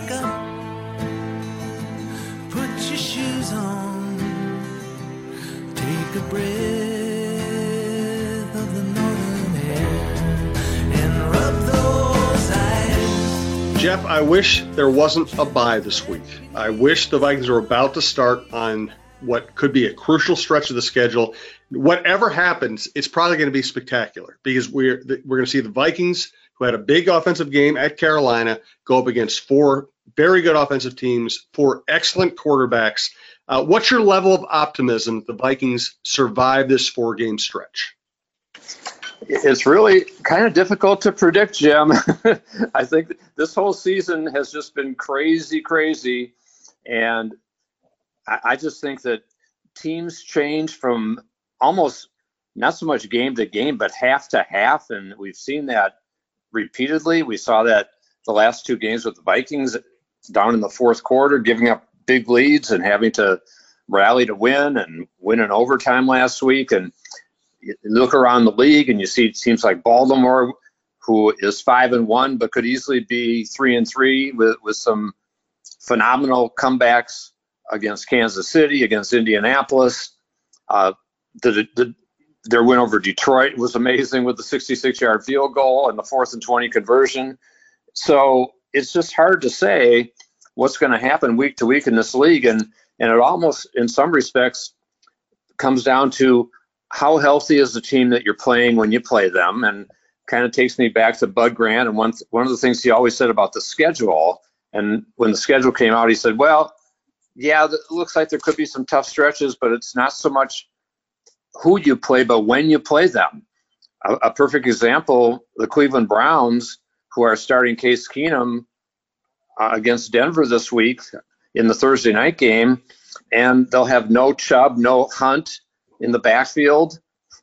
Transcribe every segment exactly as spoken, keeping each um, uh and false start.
wake up, put your shoes on, take a breath of the northern air, and rub those eyes. Jeff, I wish there wasn't a bye this week. I wish the Vikings were about to start on what could be a crucial stretch of the schedule. Whatever happens, it's probably going to be spectacular because we're we're going to see the Vikings, who had a big offensive game at Carolina, go up against four very good offensive teams, four excellent quarterbacks. Uh, what's your level of optimism that the Vikings survive this four-game stretch? It's really kind of difficult to predict, Jim. I think this whole season has just been crazy, crazy. And I, I just think that teams change from almost not so much game to game, but half to half. And we've seen that repeatedly. We saw that the last two games with the Vikings down in the fourth quarter, giving up big leads and having to rally to win and win in overtime last week. And you look around the league and you see teams like Baltimore, who is five and one, but could easily be three and three with, with some phenomenal comebacks against Kansas City, against Indianapolis. Uh, the, the, their win over Detroit was amazing with the sixty-six yard field goal and the fourth and twenty conversion. So it's just hard to say what's going to happen week to week in this league. And, and it almost, in some respects, comes down to how healthy is the team that you're playing when you play them. And kind of takes me back to Bud Grant. And one, one of the things he always said about the schedule, and when the schedule came out, he said, well, yeah, it looks like there could be some tough stretches, but it's not so much who you play, but when you play them. A, a perfect example, the Cleveland Browns, who are starting Case Keenum uh, against Denver this week in the Thursday night game, and they'll have no Chubb, no Hunt in the backfield.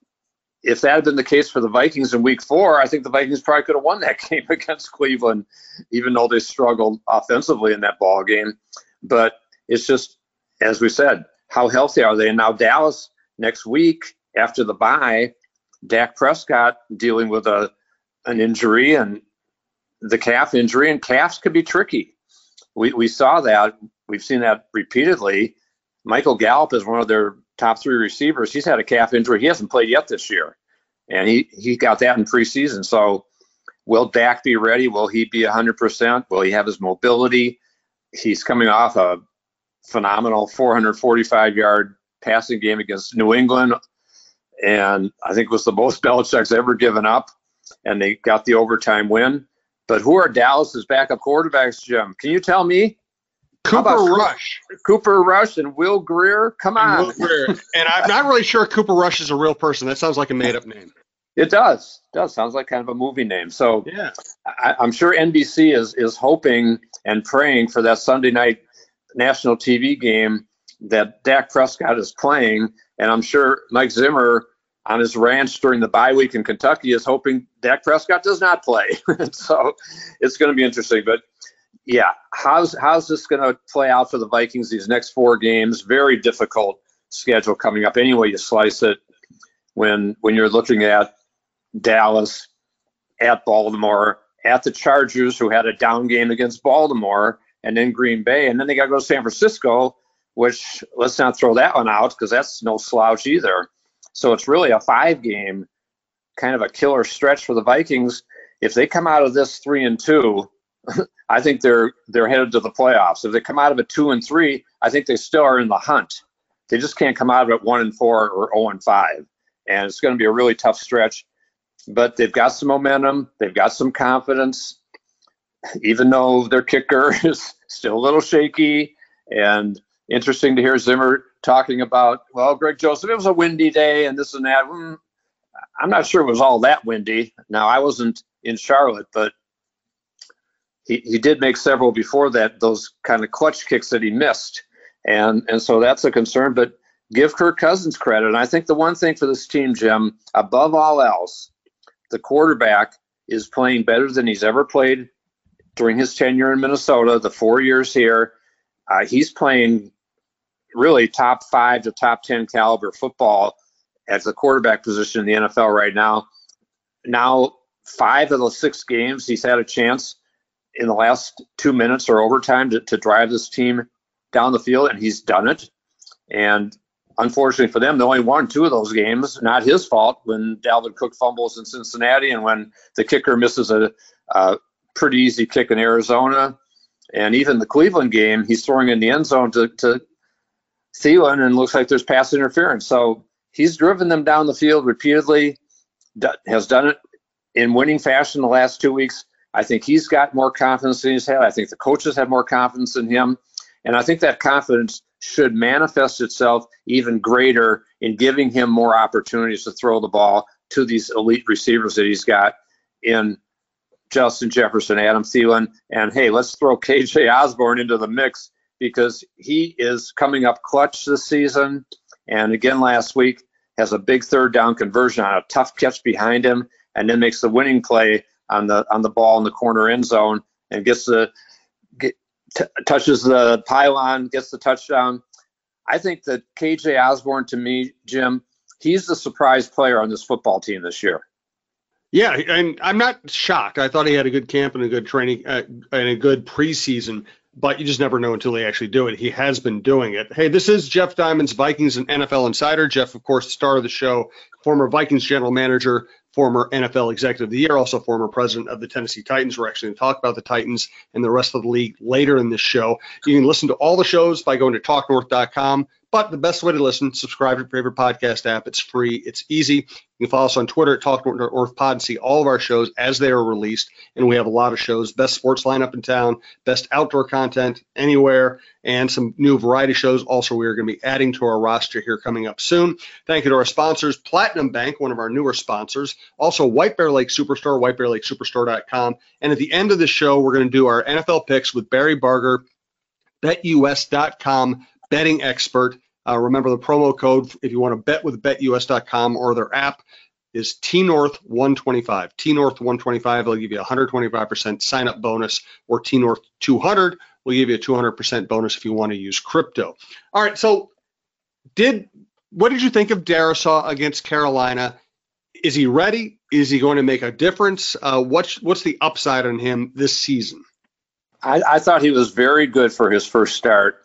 If that had been the case for the Vikings in week four, I think the Vikings probably could have won that game against Cleveland, even though they struggled offensively in that ball game. But it's just, as we said, how healthy are they? And now Dallas next week after the bye, Dak Prescott dealing with a an injury and the calf injury, and calves could be tricky. We we saw that. We've seen that repeatedly. Michael Gallup is one of their top three receivers. He's had a calf injury. He hasn't played yet this year, and he, he got that in preseason. So will Dak be ready? Will he be one hundred percent? Will he have his mobility? He's coming off a phenomenal four hundred forty-five yard passing game against New England, and I think it was the most Belichick's ever given up, and they got the overtime win. But who are Dallas's backup quarterbacks, Jim? Can you tell me? Cooper Rush. Cooper Rush and Will Greer? Come on. And, Will Greer. And I'm not really sure Cooper Rush is a real person. That sounds like a made-up name. It does. It does. Sounds like kind of a movie name. So yeah, I, I'm sure N B C is is hoping and praying for that Sunday night national T V game that Dak Prescott is playing. And I'm sure Mike Zimmer on his ranch during the bye week in Kentucky is hoping Dak Prescott does not play. So it's going to be interesting. But yeah, how's how's this going to play out for the Vikings these next four games? Very difficult schedule coming up any way you slice it when when you're looking at Dallas, at Baltimore, at the Chargers, who had a down game against Baltimore, and then Green Bay, and then they got to go to San Francisco, which let's not throw that one out because that's no slouch either. So it's really a five-game kind of a killer stretch for the Vikings. If they come out of this three and two, I think they're they're headed to the playoffs. If they come out of it two and three, I think they still are in the hunt. They just can't come out of it one and four or zero and five, and it's going to be a really tough stretch. But they've got some momentum. They've got some confidence, even though their kicker is still a little shaky. And interesting to hear Zimmer talking about, well, Greg Joseph, it was a windy day and this and that. Mm, I'm not sure it was all that windy. Now, I wasn't in Charlotte, but he, he did make several before that, those kind of clutch kicks that he missed. And, and so that's a concern. But give Kirk Cousins credit. And I think the one thing for this team, Jim, above all else, the quarterback is playing better than he's ever played during his tenure in Minnesota, the four years here. Uh, he's playing really top five to top ten caliber football at the quarterback position in the N F L right now. Now, five of those six games, he's had a chance in the last two minutes or overtime to, to drive this team down the field, and he's done it. And unfortunately for them, they only won two of those games. Not his fault when Dalvin Cook fumbles in Cincinnati and when the kicker misses a, a pretty easy kick in Arizona. And even the Cleveland game, he's throwing in the end zone to, to Thielen, and looks like there's pass interference. So he's driven them down the field repeatedly, has done it in winning fashion the last two weeks. I think he's got more confidence in his head. I think the coaches have more confidence in him. And I think that confidence should manifest itself even greater in giving him more opportunities to throw the ball to these elite receivers that he's got in Justin Jefferson, Adam Thielen, and hey, let's throw K J Osborne into the mix because he is coming up clutch this season. And again, last week has a big third down conversion on a tough catch behind him, and then makes the winning play on the on the ball in the corner end zone and gets the get, t- touches the pylon, gets the touchdown. I think that K J Osborne, to me, Jim, he's the surprise player on this football team this year. Yeah, and I'm not shocked. I thought he had a good camp and a good training uh, and a good preseason, but you just never know until they actually do it. He has been doing it. Hey, this is Jeff Diamond's Vikings and N F L Insider. Jeff, of course, the star of the show, former Vikings general manager, former N F L Executive of the Year, also former president of the Tennessee Titans. We're actually going to talk about the Titans and the rest of the league later in this show. You can listen to all the shows by going to talk north dot com. But the best way to listen, subscribe to your favorite podcast app. It's free. It's easy. You can follow us on Twitter at Talk North Pod and see all of our shows as they are released. And we have a lot of shows, best sports lineup in town, best outdoor content anywhere, and some new variety shows. Also, we are going to be adding to our roster here coming up soon. Thank you to our sponsors, Platinum Bank, one of our newer sponsors. Also, White Bear Lake Superstore, white bear lake superstore dot com. And at the end of the show, we're going to do our N F L picks with Barry Barger, bet U S dot com betting expert. Uh, remember the promo code if you want to bet with bet U S dot com or their app is T North one twenty-five. T North one twenty-five will give you a one hundred twenty-five percent sign up bonus, or T North two hundred will give you a two hundred percent bonus if you want to use crypto. All right, so did what did you think of Darrisaw against Carolina? Is he ready? Is he going to make a difference? Uh, what's what's the upside on him this season? I, I thought he was very good for his first start,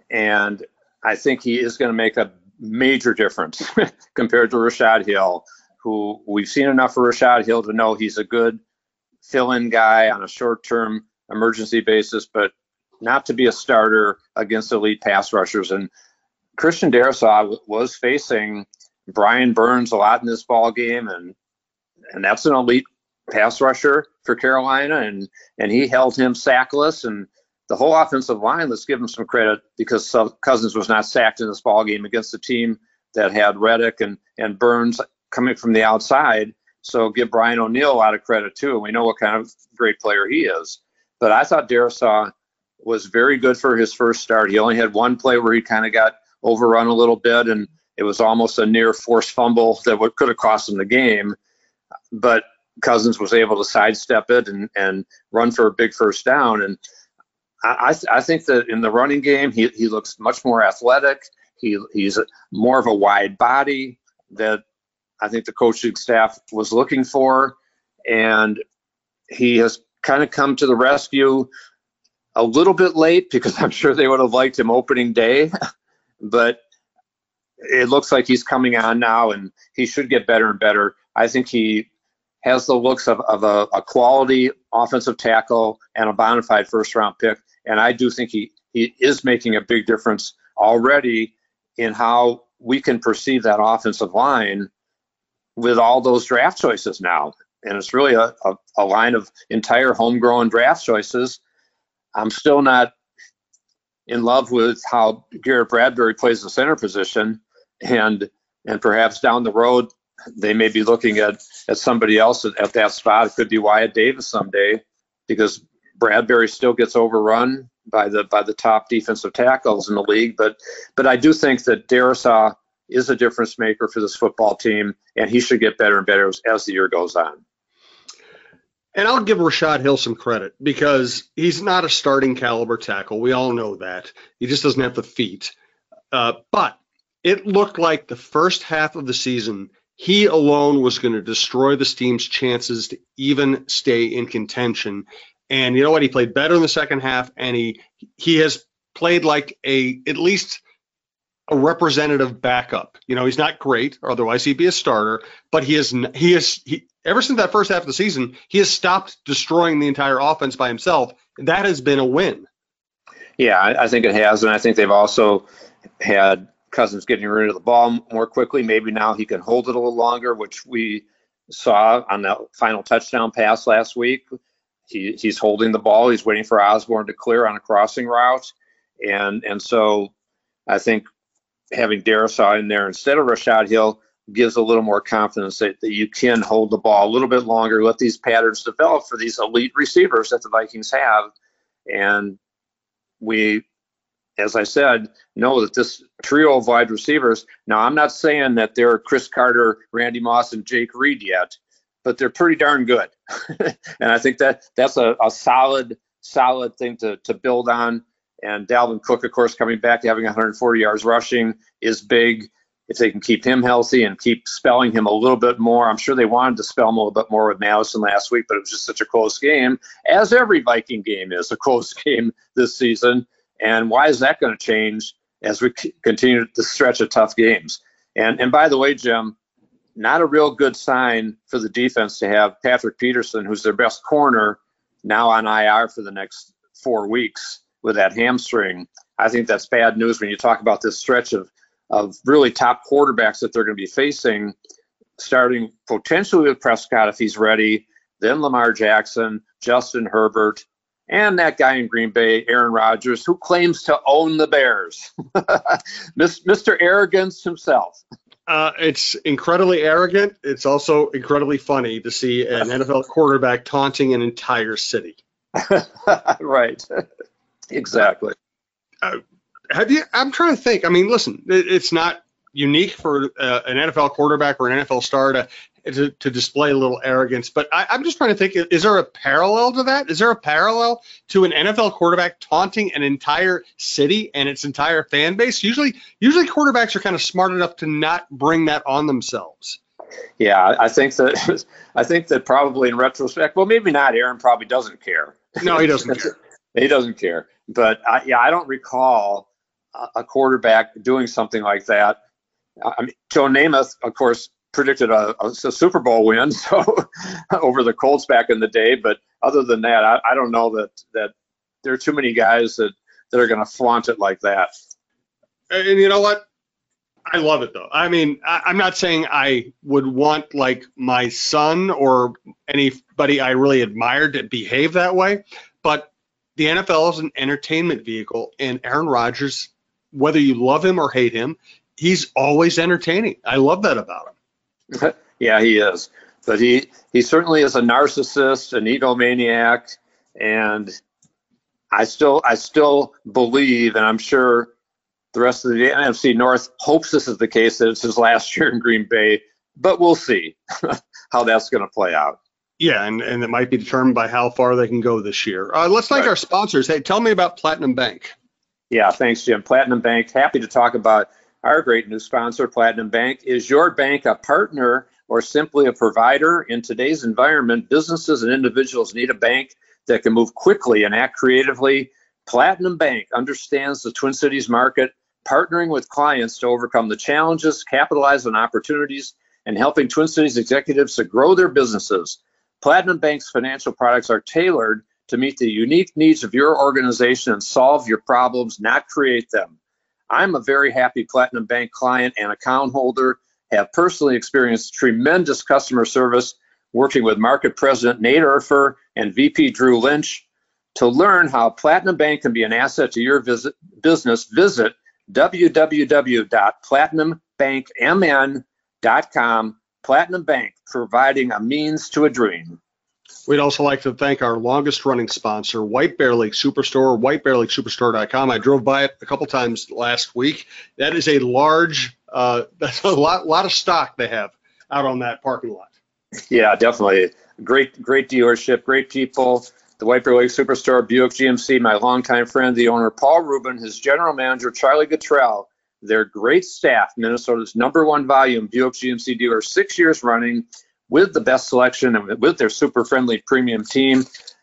and I think he is going to make a major difference compared to Rashad Hill, who we've seen enough of Rashad Hill to know he's a good fill-in guy on a short-term emergency basis, but not to be a starter against elite pass rushers. And Christian Darrisaw was facing Brian Burns a lot in this ball game, and and that's an elite pass rusher for Carolina, and and he held him sackless. And the whole offensive line, let's give him some credit, because Cousins was not sacked in this ball game against a team that had Reddick and, and Burns coming from the outside. So give Brian O'Neill a lot of credit too. And we know what kind of great player he is. But I thought Darrisaw was very good for his first start. He only had one play where he kind of got overrun a little bit, and it was almost a near forced fumble that would, could have cost him the game. But Cousins was able to sidestep it and, and run for a big first down. And I, I think that in the running game, he, he looks much more athletic. He he's more of a wide body that I think the coaching staff was looking for, and he has kind of come to the rescue a little bit late, because I'm sure they would have liked him opening day, but it looks like he's coming on now, and he should get better and better. I think he has the looks of, of a, a quality offensive tackle and a bona fide first round pick. And I do think he, he is making a big difference already in how we can perceive that offensive line with all those draft choices now. And it's really a, a, a line of entire homegrown draft choices. I'm still not in love with how Garrett Bradbury plays the center position. And and perhaps down the road, they may be looking at, at somebody else at, at that spot. It could be Wyatt Davis someday, because Bradbury still gets overrun by the by the top defensive tackles in the league. But but I do think that Darrisaw is a difference maker for this football team, and he should get better and better as, as the year goes on. And I'll give Rashad Hill some credit, because he's not a starting caliber tackle. We all know that. He just doesn't have the feet. Uh, but it looked like the first half of the season, he alone was going to destroy this team's chances to even stay in contention. And you know what? He played better in the second half, and he he has played like a at least a representative backup. You know, he's not great, or otherwise he'd be a starter. But he is he is he ever since that first half of the season, he has stopped destroying the entire offense by himself. That has been a win. Yeah, I, I think it has, and I think they've also had Cousins getting rid of the ball more quickly. Maybe now he can hold it a little longer, which we saw on the final touchdown pass last week. He, he's holding the ball. He's waiting for Osborne to clear on a crossing route. And and so I think having Darrisaw in there instead of Rashad Hill gives a little more confidence that, that you can hold the ball a little bit longer, let these patterns develop for these elite receivers that the Vikings have. And we, as I said, know that this trio of wide receivers, now I'm not saying that they're Chris Carter, Randy Moss, and Jake Reed yet, but they're pretty darn good. And I think that that's a, a solid, solid thing to, to build on. And Dalvin Cook, of course, coming back to having one hundred forty yards rushing is big. If they can keep him healthy and keep spelling him a little bit more, I'm sure they wanted to spell him a little bit more with Madison last week, but it was just such a close game, as every Viking game is a close game this season. And why is that going to change as we c- continue to stretch of tough games? And and by the way, Jim, not a real good sign for the defense to have Patrick Peterson, who's their best corner, now on I R for the next four weeks with that hamstring. I think that's bad news when you talk about this stretch of, of really top quarterbacks that they're going to be facing, starting potentially with Prescott if he's ready, then Lamar Jackson, Justin Herbert, and that guy in Green Bay, Aaron Rodgers, who claims to own the Bears. Mister Arrogance himself. Uh, it's incredibly arrogant. It's also incredibly funny to see an N F L quarterback taunting an entire city. Right. Exactly. Uh, have you? I'm trying to think. I mean, listen, it, it's not unique for uh, an N F L quarterback or an N F L star to to, to display a little arrogance. But I, I'm just trying to think: is there a parallel to that? Is there a parallel to an N F L quarterback taunting an entire city and its entire fan base? Usually, usually quarterbacks are kind of smart enough to not bring that on themselves. Yeah, I think that I think that probably in retrospect, well, maybe not. Aaron probably doesn't care. No, he doesn't care. He doesn't care. But I, yeah, I don't recall a, a quarterback doing something like that. I mean, Joe Namath, of course, predicted a, a, a Super Bowl win so over the Colts back in the day. But other than that, I, I don't know that that there are too many guys that, that are going to flaunt it like that. And you know what? I love it, though. I mean, I, I'm not saying I would want, like, my son or anybody I really admired to behave that way, but the N F L is an entertainment vehicle, and Aaron Rodgers, whether you love him or hate him, he's always entertaining. I love that about him. Yeah, he is. But he, he certainly is a narcissist, an egomaniac, and I still I still believe, and I'm sure the rest of the N F C North hopes this is the case, that it's his last year in Green Bay, but we'll see how that's going to play out. Yeah, and, and it might be determined by how far they can go this year. Uh, let's thank right. our sponsors. Hey, tell me about Platinum Bank. Yeah, thanks, Jim. Platinum Bank, happy to talk about our great new sponsor, Platinum Bank. Is your bank a partner or simply a provider? In today's environment, businesses and individuals need a bank that can move quickly and act creatively. Platinum Bank understands the Twin Cities market, partnering with clients to overcome the challenges, capitalize on opportunities, and helping Twin Cities executives to grow their businesses. Platinum Bank's financial products are tailored to meet the unique needs of your organization and solve your problems, not create them. I'm a very happy Platinum Bank client and account holder, have personally experienced tremendous customer service working with Market President Nate Urfer and V P Drew Lynch. To learn how Platinum Bank can be an asset to your visit, business, visit w w w dot platinum bank m n dot com. Platinum Bank, providing a means to a dream. We'd also like to thank our longest running sponsor, White Bear Lake Superstore, white bear lake superstore dot com. I drove by it a couple times last week. That is a large, uh, that's a lot, lot of stock they have out on that parking lot. Yeah, definitely. Great, great dealership, great people. The White Bear Lake Superstore, Buick G M C, my longtime friend, the owner, Paul Rubin, his general manager, Charlie Guttrell. Their great staff, Minnesota's number one volume Buick G M C dealer, six years running with the best selection and with their super friendly premium team.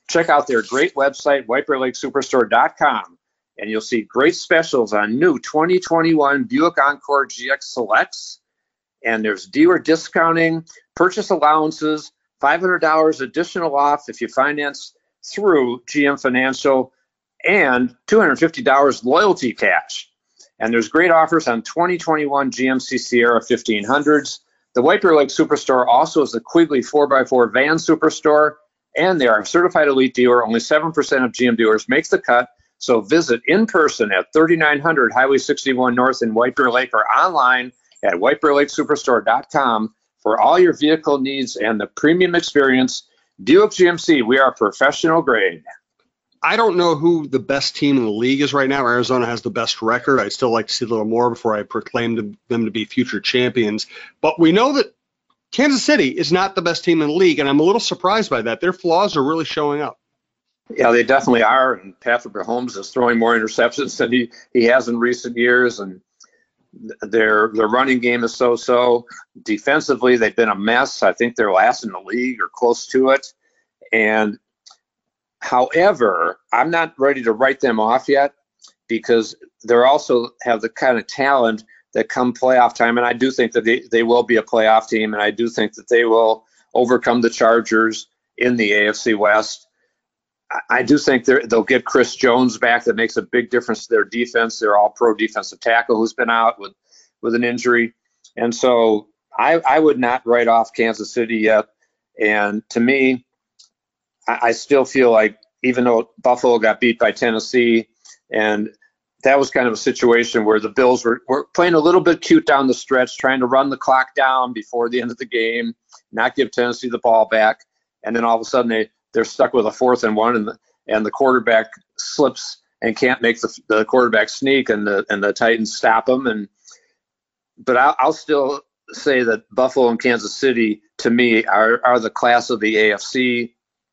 check out their great website, white bear lake superstore dot com, and you'll see great specials on new twenty twenty-one Buick Encore G X Selects. And there's dealer discounting, purchase allowances, five hundred dollars additional off if you finance through G M Financial, and two hundred fifty dollars loyalty cash. And there's great offers on twenty twenty-one G M C Sierra fifteen hundreds. The White Bear Lake Superstore also is the Quigley four by four van superstore, and they are a certified elite dealer. Only seven percent of G M dealers make the cut. So visit in person at thirty-nine hundred Highway sixty-one North in White Bear Lake, or online at white bear lake superstore dot com for all your vehicle needs and the premium experience. Buick G M C, we are professional grade. I don't know who the best team in the league is right now. Arizona has the best record. I'd still like to see a little more before I proclaim them to be future champions. But we know that Kansas City is not the best team in the league, and I'm a little surprised by that. Their flaws are really showing up. Yeah, they definitely are. And Patrick Mahomes is throwing more interceptions than he, he has in recent years. And their their running game is so-so. Defensively, they've been a mess. I think they're last in the league or close to it. And however, I'm not ready to write them off yet, because they're also have the kind of talent that come playoff time. And I do think that they, they will be a playoff team. And I do think that they will overcome the Chargers in the A F C West. I do think they'll get Chris Jones back. That makes a big difference to their defense. They're all pro defensive tackle who's been out with, with an injury. And so I, I would not write off Kansas City yet. And to me, I, I still feel like, even though Buffalo got beat by Tennessee, and that was kind of a situation where the Bills were, were playing a little bit cute down the stretch, trying to run the clock down before the end of the game, not give Tennessee the ball back. And then all of a sudden they, they're stuck with a fourth and one, and the, and the quarterback slips and can't make the, the quarterback sneak, and the and the Titans stop them. And but I'll, I'll still say that Buffalo and Kansas City, to me, are are the class of the A F C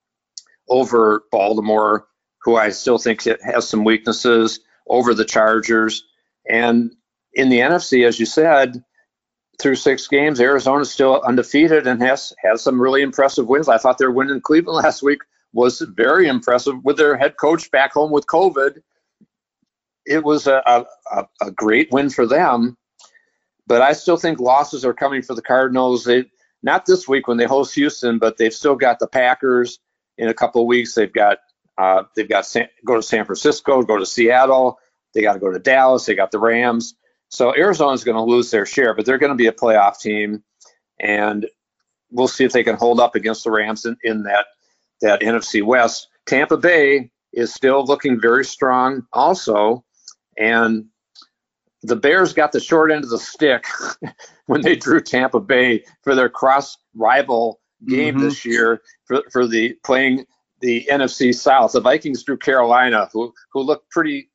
over Baltimore, who I still think has some weaknesses, over the Chargers. And in the N F C, as you said, through six games, Arizona's still undefeated and has has some really impressive wins. I thought their win in Cleveland last week was very impressive with their head coach back home with COVID. It was a, a, a great win for them, but I still think losses are coming for the Cardinals. They, not this week when they host Houston, but they've still got the Packers in a couple of weeks. They've got uh, they've got San, go to San Francisco, go to Seattle. They got to go to Dallas. They got the Rams. So Arizona's going to lose their share, but they're going to be a playoff team, and we'll see if they can hold up against the Rams in, in that that N F C West. Tampa Bay is still looking very strong also, and the Bears got the short end of the stick when they drew Tampa Bay for their cross-rival game mm-hmm. this year for, for the playing the N F C South. The Vikings drew Carolina, who who looked pretty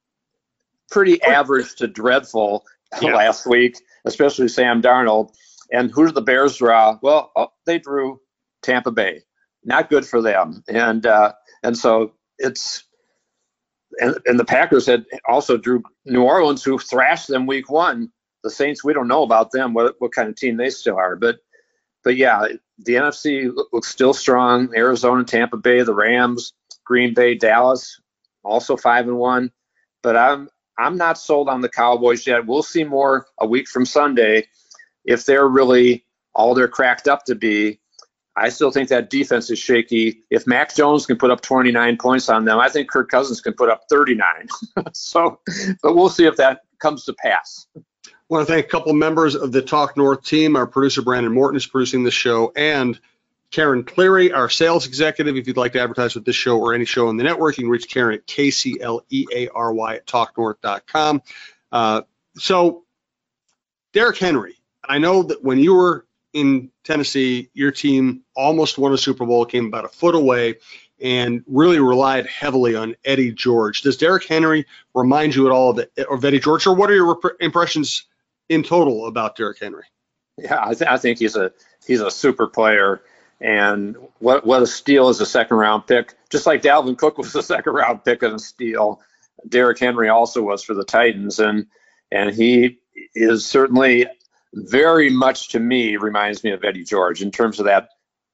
pretty average to dreadful yeah. last week, especially Sam Darnold. And who did the Bears draw? Well, oh, they drew Tampa Bay. Not good for them. And uh, and so it's and, and the Packers had also drew New Orleans, who thrashed them week one. The Saints, we don't know about them, what what kind of team they still are. But but yeah, the N F C looks still strong. Arizona, Tampa Bay, the Rams, Green Bay, Dallas, also five and one. But I'm I'm not sold on the Cowboys yet. We'll see more a week from Sunday if they're really all they're cracked up to be. I still think that defense is shaky. If Mac Jones can put up twenty-nine points on them, I think Kirk Cousins can put up thirty-nine. So, but we'll see if that comes to pass. I want to thank a couple members of the Talk North team. Our producer, Brandon Morton, is producing this show, and Karen Cleary, our sales executive. If you'd like to advertise with this show or any show in the network, you can reach Karen at K C L E A R Y at talk north dot com. Uh, so, Derrick Henry, I know that when you were in Tennessee, your team almost won a Super Bowl, came about a foot away, and really relied heavily on Eddie George. Does Derrick Henry remind you at all of, it, of Eddie George, or what are your rep- impressions in total about Derrick Henry? Yeah, I, th- I think he's a he's a super player. And what what a steal as a second round pick. Just like Dalvin Cook was a second round pick and a steal, Derrick Henry also was for the Titans. And and he is certainly very much, to me, reminds me of Eddie George in terms of that that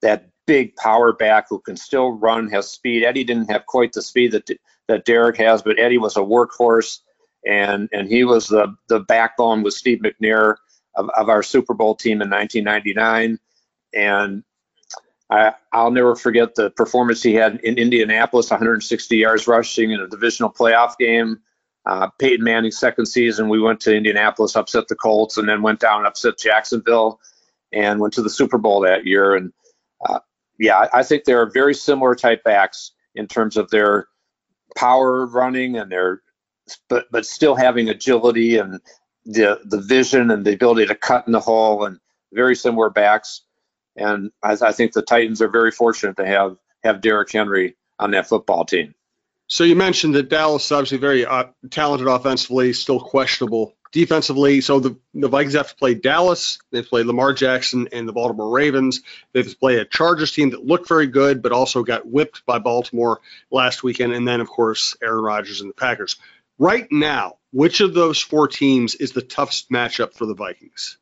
big power back who can still run, has speed. Eddie didn't have quite the speed that that Derek has, but Eddie was a workhorse, and and he was the the backbone with Steve McNair of, of our Super Bowl team in nineteen ninety-nine. And I, I'll never forget the performance he had in Indianapolis, one hundred sixty yards rushing in a divisional playoff game. Uh, Peyton Manning's second season, we went to Indianapolis, upset the Colts, and then went down and upset Jacksonville, and went to the Super Bowl that year. And uh, yeah, I think they're very similar type backs in terms of their power running and their, but but still having agility and the the vision and the ability to cut in the hole, and very similar backs. And I, I think the Titans are very fortunate to have have Derrick Henry on that football team. So you mentioned that Dallas is obviously very uh, talented offensively, still questionable defensively. So the, the Vikings have to play Dallas. They play Lamar Jackson and the Baltimore Ravens. They have to play a Chargers team that looked very good, but also got whipped by Baltimore last weekend. And then, of course, Aaron Rodgers and the Packers. Right now, which of those four teams is the toughest matchup for the Vikings?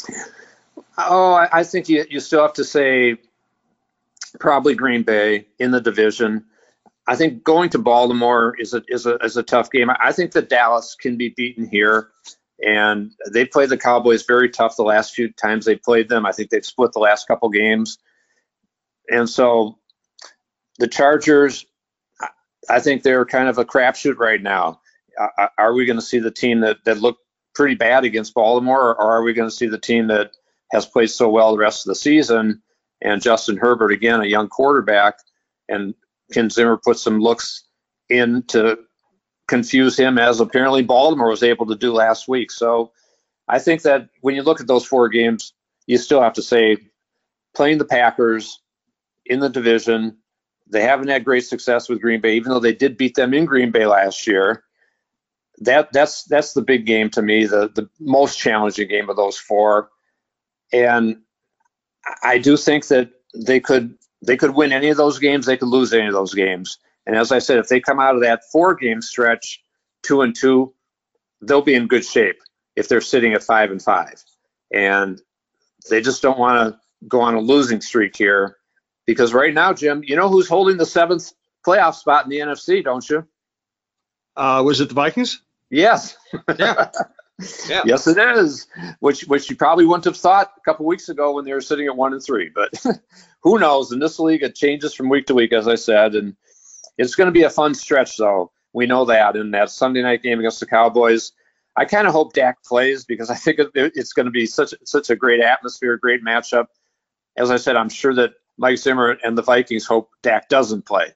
Oh, I, I think you, you still have to say probably Green Bay in the division. I think going to Baltimore is a is a is a tough game. I think that Dallas can be beaten here, and they played the Cowboys very tough the last few times they played them. I think they've split the last couple games, and so the Chargers, I think they're kind of a crapshoot right now. Uh, are we going to see the team that that looked pretty bad against Baltimore, or are we going to see the team that has played so well the rest of the season, and Justin Herbert, again, a young quarterback, and Ken Zimmer put some looks in to confuse him, as apparently Baltimore was able to do last week. So I think that when you look at those four games, you still have to say playing the Packers in the division, they haven't had great success with Green Bay, even though they did beat them in Green Bay last year. That that's that's the big game to me, the the most challenging game of those four. And I do think that they could they could win any of those games, they could lose any of those games. And as I said, if they come out of that four-game stretch two and two, they'll be in good shape if they're sitting at five and five. And they just don't want to go on a losing streak here, because right now, Jim, you know who's holding the seventh playoff spot in the N F C, don't you? Uh, was it the Vikings? Yes. Yeah. Yeah. Yes, it is, which which you probably wouldn't have thought a couple weeks ago when they were sitting at one and three. But who knows? In this league, it changes from week to week, as I said, and it's going to be a fun stretch, though. We know that. In that Sunday night game against the Cowboys, I kind of hope Dak plays, because I think it, it's going to be such such a great atmosphere, great matchup. As I said, I'm sure that Mike Zimmer and the Vikings hope Dak doesn't play.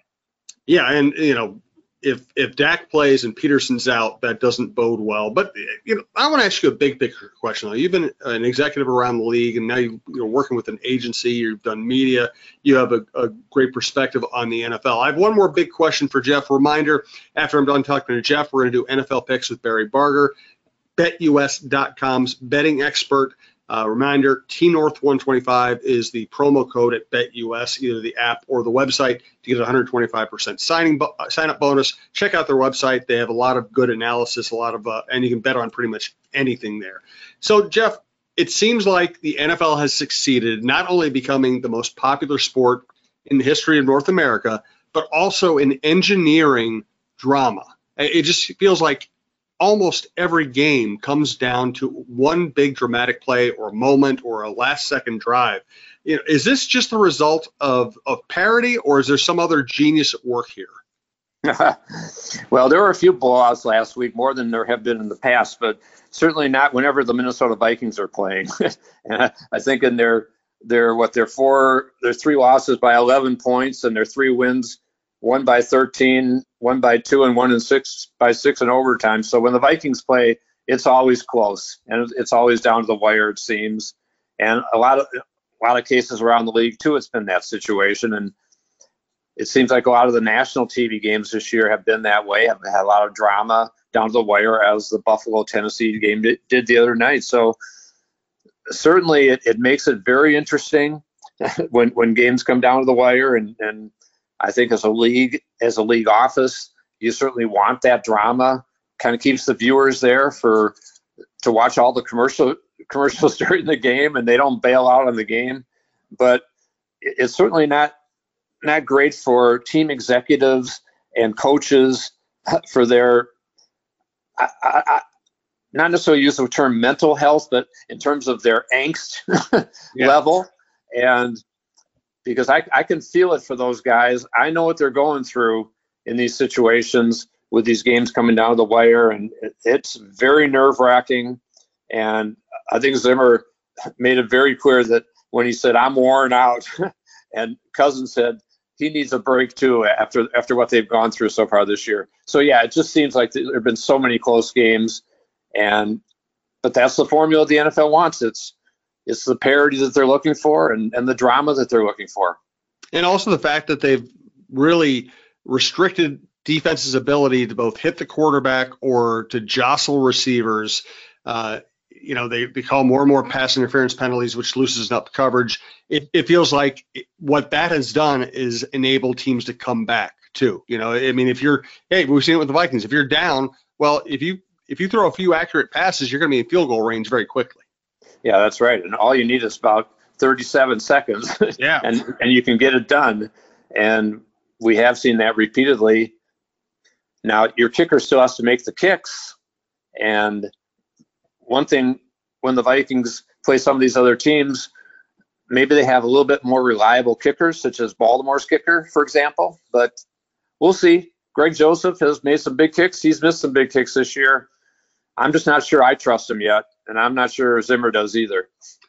Yeah, and you know, if if Dak plays and Peterson's out, that doesn't bode well. But you know, I want to ask you a big picture question. Though. You've been an executive around the league, and now you, you're working with an agency. You've done media. You have a, a great perspective on the N F L. I have one more big question for Jeff. Reminder: after I'm done talking to Jeff, we're going to do N F L picks with Barry Barger, Bet U S dot com's betting expert. Uh, reminder, T North one twenty-five is the promo code at BetUS, either the app or the website, to get a one hundred twenty-five percent signing bo- sign up bonus. Check out their website. They have a lot of good analysis, a lot of, uh, and you can bet on pretty much anything there. So, Jeff, it seems like the N F L has succeeded, not only becoming the most popular sport in the history of North America, but also in engineering drama. It just feels like almost every game comes down to one big dramatic play or moment or a last second drive. You know, is this just the result of, of parity, or is there some other genius at work here? Well, there were a few blowouts last week, more than there have been in the past, but certainly not whenever the Minnesota Vikings are playing. And I, I think in their, their, what, their four, their three losses by eleven points, and their three wins, one by thirteen, one by two, and one and six by six in overtime. So when the Vikings play, it's always close, and it's always down to the wire, it seems. And a lot of a lot of cases around the league too, it's been that situation. And it seems like a lot of the national T V games this year have been that way, have had a lot of drama down to the wire, as the Buffalo Tennessee game did, did the other night. So certainly it, it makes it very interesting when when games come down to the wire, and and I think as a league, as a league office, you certainly want that drama. Kind of keeps the viewers there for to watch all the commercial commercials during the game, and they don't bail out on the game. But it's certainly not not great for team executives and coaches for their, I, I, I, not necessarily use the term mental health, but in terms of their angst yeah. level. And because I, I can feel it for those guys. I know what they're going through in these situations with these games coming down the wire, and it, it's very nerve-wracking. And I think Zimmer made it very clear that when he said, I'm worn out, and Cousins said he needs a break too after after what they've gone through so far this year. So, yeah, it just seems like there have been so many close games. And but that's the formula the N F L wants. It's it's the parity that they're looking for and, and the drama that they're looking for. And also the fact that they've really restricted defense's ability to both hit the quarterback or to jostle receivers. Uh, you know, they, they call more and more pass interference penalties, which loosens up coverage. It, it feels like what that has done is enable teams to come back too. You know, I mean, if you're, hey, we've seen it with the Vikings. If you're down, well, if you if you throw a few accurate passes, you're going to be in field goal range very quickly. Yeah, that's right. And all you need is about thirty-seven seconds. Yeah. and, and you can get it done. And we have seen that repeatedly. Now, your kicker still has to make the kicks. And one thing, when the Vikings play some of these other teams, maybe they have a little bit more reliable kickers, such as Baltimore's kicker, for example. But we'll see. Greg Joseph has made some big kicks. He's missed some big kicks this year. I'm just not sure I trust him yet, and I'm not sure Zimmer does either.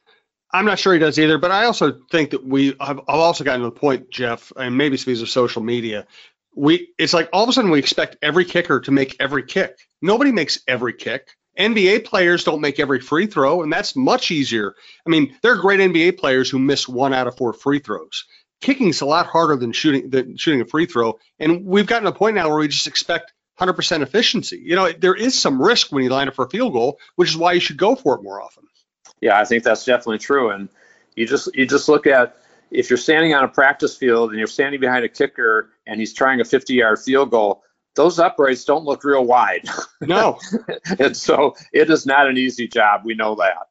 I'm not sure he does either, but I also think that we have I've also gotten to the point, Jeff, and maybe it's because of social media. We it's like all of a sudden we expect every kicker to make every kick. Nobody makes every kick. N B A players don't make every free throw, and that's much easier. I mean, there are great N B A players who miss one out of four free throws. Kicking's a lot harder than shooting than shooting a free throw, and we've gotten to a point now where we just expect one hundred percent efficiency. You know, there is some risk when you line up for a field goal, which is why you should go for it more often. Yeah, I think that's definitely true. And you just you just look at, if you're standing on a practice field and you're standing behind a kicker and he's trying a fifty-yard field goal, those uprights don't look real wide. No. And so it is not an easy job. We know that.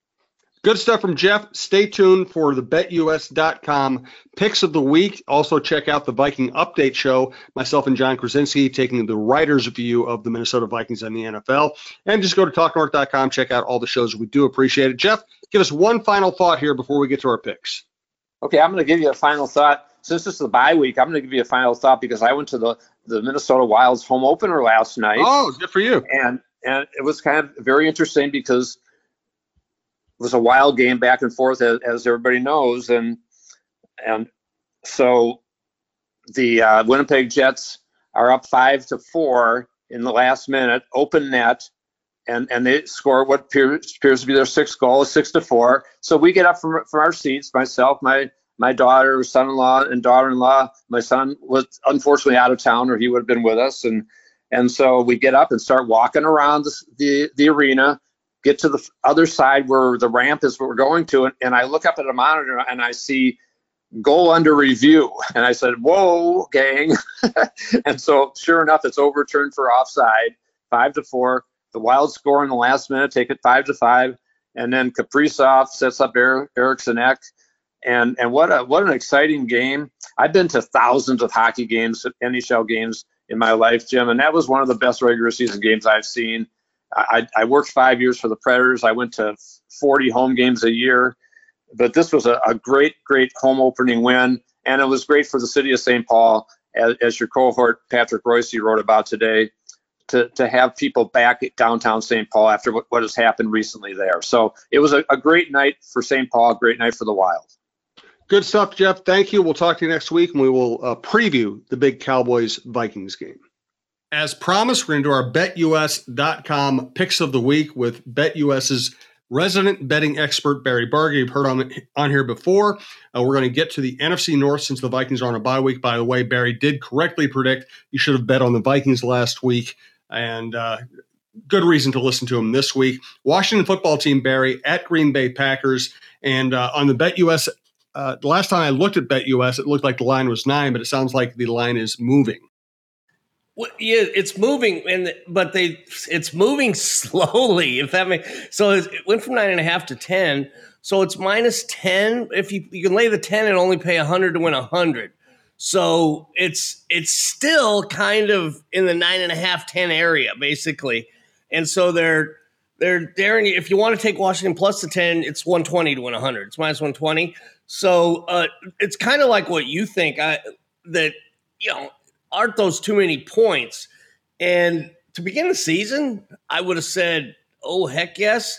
Good stuff from Jeff. Stay tuned for the Bet U S dot com picks of the week. Also check out the Viking Update Show. Myself and John Krasinski taking the writer's view of the Minnesota Vikings and the N F L. And just go to talk north dot com. Check out all the shows. We do appreciate it. Jeff, give us one final thought here before we get to our picks. Okay, I'm going to give you a final thought. Since this is the bye week, I'm going to give you a final thought because I went to the, the Minnesota Wild's home opener last night. Oh, good for you. And and it was kind of very interesting because it was a wild game back and forth, as, as everybody knows. And and so the uh, Winnipeg Jets are up five to four in the last minute, open net, and, and they score what appears, appears to be their sixth goal, six to four. So we get up from, from our seats, myself, my my daughter, son-in-law, and daughter-in-law. My son was unfortunately out of town, or he would have been with us. And and so we get up and start walking around the the, the arena, get to the other side where the ramp is what we're going to, and, and I look up at a monitor and I see goal under review. And I said, whoa, gang. And so sure enough, it's overturned for offside, five to four. The Wild score in the last minute, take it five to five. And then Kaprizov sets up Eric, Eriksson Ek. And and what a what an exciting game. I've been to thousands of hockey games, N H L games in my life, Jim, and that was one of the best regular season games I've seen. I, I worked five years for the Predators. I went to forty home games a year, but this was a, a great, great home opening win, and it was great for the city of Saint Paul, as, as your cohort Patrick Royce wrote about today, to, to have people back at downtown Saint Paul after what, what has happened recently there. So it was a, a great night for Saint Paul, a great night for the Wild. Good stuff, Jeff. Thank you. We'll talk to you next week, and we will uh, preview the big Cowboys-Vikings game. As promised, we're going to do our Bet U S dot com picks of the week with BetUS's resident betting expert, Barry Barger. You've heard on, on here before. Uh, we're going to get to the N F C North since the Vikings are on a bye week. By the way, Barry did correctly predict you should have bet on the Vikings last week, and uh, good reason to listen to him this week. Washington football team, Barry, at Green Bay Packers. And uh, on the BetUS, uh, the last time I looked at BetUS, it looked like the line was nine, but it sounds like the line is moving. Well, yeah, it's moving, and but they it's moving slowly. If that makes so, it went from nine and a half to ten. So it's minus ten. If you, you can lay the ten and only pay one hundred to win one hundred. So it's it's still kind of in the nine and a half, ten area, basically. And so they're they're daring you. If you want to take Washington plus the ten, it's one twenty to win one hundred. It's minus one twenty. So uh, it's kind of like what you think, I, that, you know, aren't those too many points? And to begin the season, I would have said, oh, heck yes.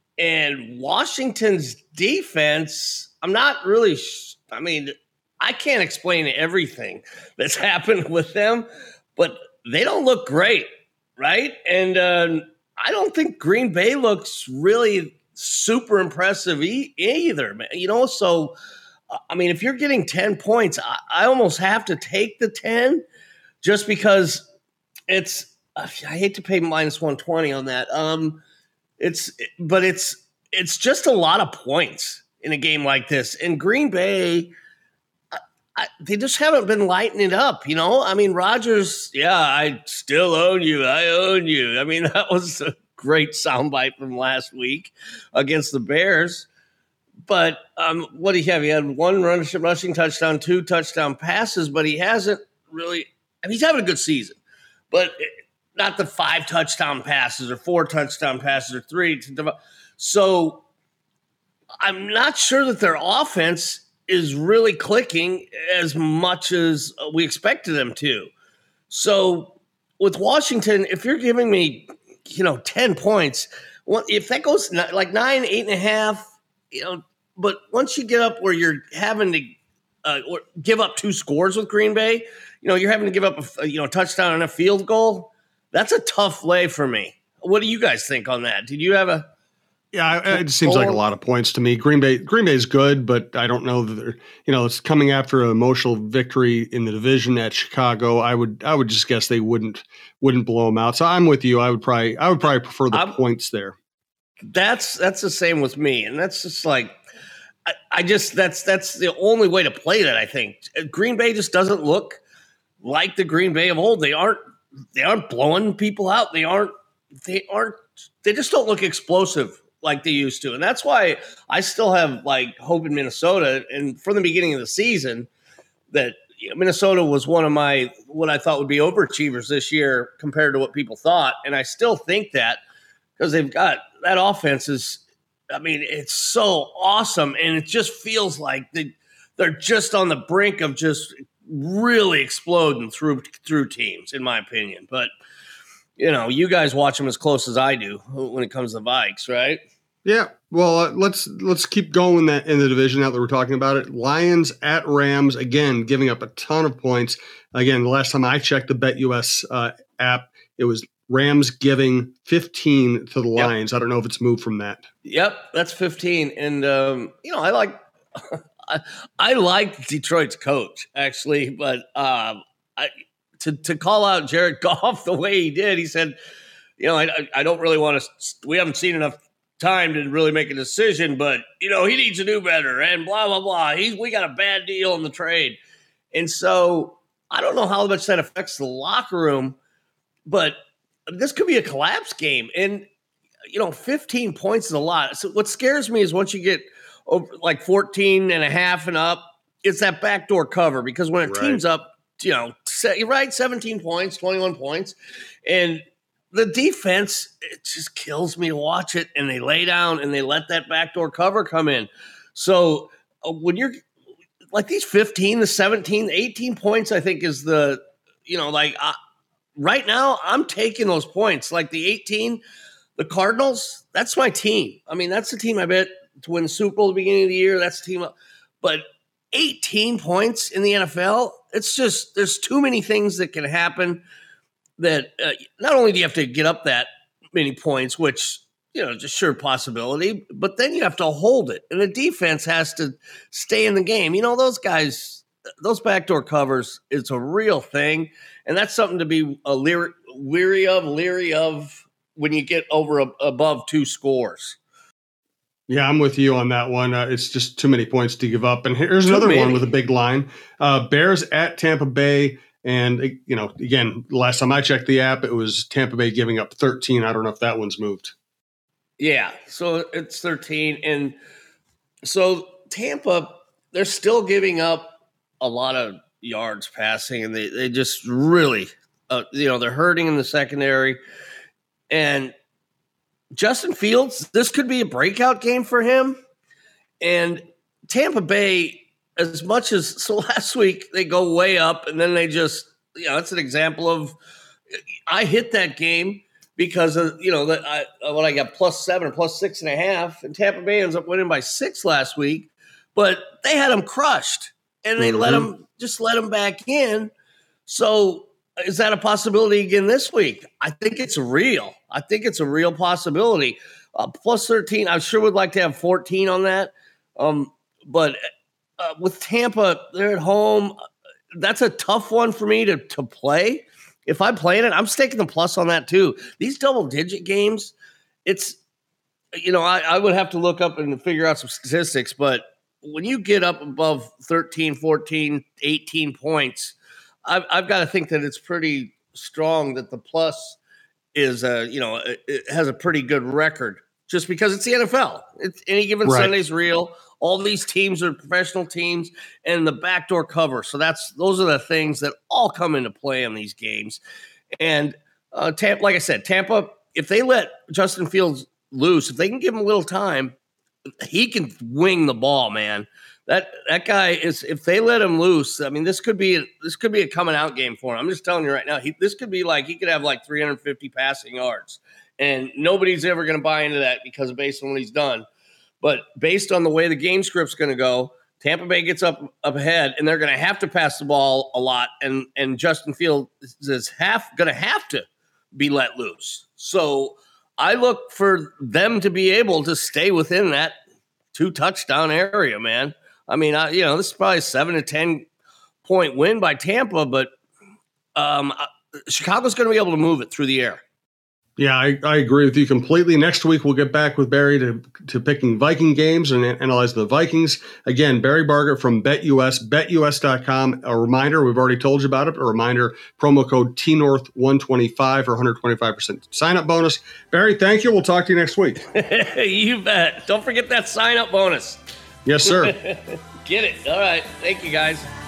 And Washington's defense, I'm not really sh- – I mean – I can't explain everything that's happened with them, but they don't look great, right? And uh, I don't think Green Bay looks really super impressive e- either, man. You know, so, I mean, if you're getting ten points, I, I almost have to take the ten just because it's – I hate to pay minus one twenty on that. Um, it's But it's it's just a lot of points in a game like this. And Green Bay – I, they just haven't been lighting it up, you know? I mean, Rodgers, yeah, I still own you. I own you. I mean, that was a great soundbite from last week against the Bears. But um, what did he have? He had one rushing, rushing touchdown, two touchdown passes, but he hasn't really – I mean, he's having a good season. But not the five touchdown passes or four touchdown passes or three. So I'm not sure that their offense – is really clicking as much as we expected them to. So with Washington, if you're giving me, you know, ten points, well, if that goes like nine, eight and a half, you know, but once you get up where you're having to uh, or give up two scores with Green Bay, you know, you're having to give up a, you know, touchdown and a field goal. That's a tough lay for me. What do you guys think on that? Did you have a, Yeah, it seems like a lot of points to me. Green Bay, Green Bay is good, but I don't know that they're, you know, it's coming after an emotional victory in the division at Chicago. I would, I would just guess they wouldn't, wouldn't blow them out. So I'm with you. I would probably, I would probably prefer the I'm, points there. That's that's the same with me, and that's just like, I, I just that's that's the only way to play that. I think Green Bay just doesn't look like the Green Bay of old. They aren't, they aren't blowing people out. They aren't, they aren't, they just don't look explosive like they used to. And that's why I still have like hope in Minnesota. And from the beginning of the season that you know, Minnesota was one of my, what I thought would be overachievers this year compared to what people thought. And I still think that because they've got that offense is, I mean, it's so awesome. And it just feels like they, they're just on the brink of just really exploding through, through teams, in my opinion. But, you know, you guys watch them as close as I do when it comes to Vikes, right? Yeah. Well, uh, let's let's keep going that in the division now that we're talking about it. Lions at Rams, again, giving up a ton of points. Again, the last time I checked the BetUS uh, app, it was Rams giving fifteen to the yep. Lions. I don't know if it's moved from that. Yep, that's fifteen. And, um, you know, I like I, I like Detroit's coach, actually, but um, I – To to call out Jared Goff the way he did, he said, you know, I, I don't really want to – we haven't seen enough time to really make a decision, but, you know, he needs to do better and blah, blah, blah. He's, we got a bad deal in the trade. And so I don't know how much that affects the locker room, but this could be a collapse game. And, you know, fifteen points is a lot. So what scares me is once you get over like fourteen and a half and up, it's that backdoor cover because when a right. team's up, you know, you're right, seventeen points, twenty-one points. And the defense, it just kills me to watch it. And they lay down and they let that backdoor cover come in. So uh, when you're like these fifteen, the seventeen, the eighteen points, I think is the, you know, like uh, right now I'm taking those points. Like the eighteen, the Cardinals, that's my team. I mean, that's the team I bet to win the Super Bowl at the beginning of the year. That's the team. But eighteen points in the N F L, it's just, there's too many things that can happen that uh, not only do you have to get up that many points, which, you know, just sure possibility, but then you have to hold it. And the defense has to stay in the game. You know, those guys, those backdoor covers, it's a real thing. And that's something to be a leery, weary of, leery of when you get over a, above two scores. Yeah, I'm with you on that one. Uh, it's just too many points to give up. And here's too another many. one with a big line. Uh, Bears at Tampa Bay. And, you know, again, last time I checked the app, it was Tampa Bay giving up thirteen. I don't know if that one's moved. Yeah, so it's thirteen. And so Tampa, they're still giving up a lot of yards passing, and they, they just really, uh, you know, they're hurting in the secondary. And Justin Fields, this could be a breakout game for him. And Tampa Bay, as much as so last week they go way up, and then they just, you know, it's an example of I hit that game because of, you know, that I when I got plus seven or plus six and a half, and Tampa Bay ends up winning by six last week, but they had them crushed, and they mm-hmm. let them just let them back in. So is that a possibility again this week? I think it's real. I think it's a real possibility. Uh, plus thirteen, I sure would like to have fourteen on that. Um, but uh, with Tampa, they're at home. That's a tough one for me to to play. If I'm playing it, I'm staking the plus on that too. These double-digit games, it's, you know, I, I would have to look up and figure out some statistics, but when you get up above thirteen, fourteen, eighteen points, I've, I've got to think that it's pretty strong that the plus is, uh, you know, it, it has a pretty good record just because it's the N F L. It's, any given right. Sunday's real. All these teams are professional teams, and the backdoor cover. So that's those are the things that all come into play in these games. And uh, Tampa, like I said, Tampa, if they let Justin Fields loose, if they can give him a little time, he can wing the ball, man. That that guy is. If they let him loose, I mean, this could be a, this could be a coming out game for him. I'm just telling you right now. He, this could be like he could have like three hundred fifty passing yards, and nobody's ever going to buy into that because based on what he's done. But based on the way the game script's going to go, Tampa Bay gets up, up ahead, and they're going to have to pass the ball a lot, and and Justin Fields is half going to have to be let loose. So I look for them to be able to stay within that two touchdown area, man. I mean, I, you know, this is probably a seven to ten point win by Tampa, but um, Chicago's going to be able to move it through the air. Yeah, I, I agree with you completely. Next week, we'll get back with Barry to, to picking Viking games and analyzing the Vikings. Again, Barry Bargett from BetUS, bet U S dot com. A reminder, we've already told you about it. A reminder, promo code T North one twenty-five for one hundred twenty-five percent sign-up bonus. Barry, thank you. We'll talk to you next week. You bet. Don't forget that sign-up bonus. Yes, sir. Get it. All right. Thank you, guys.